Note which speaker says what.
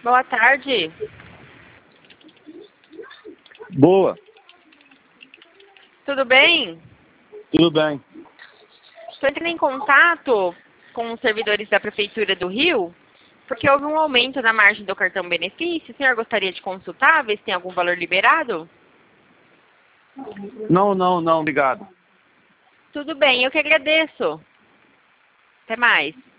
Speaker 1: Boa tarde.
Speaker 2: Boa.
Speaker 1: Tudo bem?
Speaker 2: Tudo bem.
Speaker 1: Estou entrando em contato com os servidores da Prefeitura do Rio, porque houve um aumento na margem do cartão benefício. O senhor gostaria de consultar, ver se tem algum valor liberado?
Speaker 2: Não, obrigado.
Speaker 1: Tudo bem, eu que agradeço. Até mais.